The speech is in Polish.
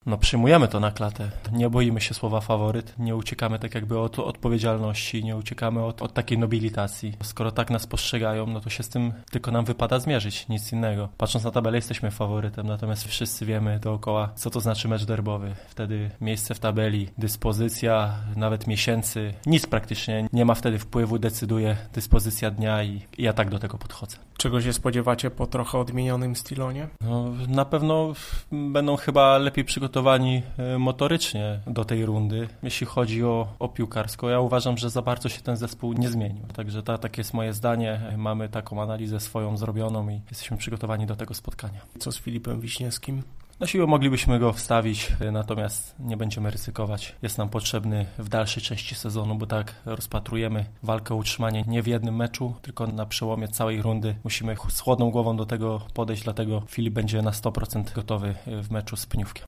No przyjmujemy to na klatę. Nie boimy się słowa faworyt, nie uciekamy tak jakby od odpowiedzialności, nie uciekamy od takiej nobilitacji. Skoro tak nas postrzegają, no to się z tym tylko nam wypada zmierzyć, nic innego. Patrząc na tabelę jesteśmy faworytem, natomiast wszyscy wiemy dookoła, co to znaczy mecz derbowy. Wtedy miejsce w tabeli, dyspozycja nawet miesięcy, nic praktycznie nie ma wtedy wpływu, decyduje dyspozycja dnia i ja tak do tego podchodzę. Czego się spodziewacie po trochę odmienionym Stilonie? No, na pewno będą chyba lepiej przygotowani motorycznie do tej rundy. Jeśli chodzi o piłkarsko, ja uważam, że za bardzo się ten zespół nie zmienił. Także takie jest moje zdanie. Mamy taką analizę swoją zrobioną i jesteśmy przygotowani do tego spotkania. Co z Filipem Wiśniewskim? Na siłę moglibyśmy go wstawić, natomiast nie będziemy ryzykować. Jest nam potrzebny w dalszej części sezonu, bo tak rozpatrujemy walkę o utrzymanie nie w jednym meczu, tylko na przełomie całej rundy. Musimy z chłodną głową do tego podejść, dlatego Filip będzie na 100% gotowy w meczu z Pniówkiem.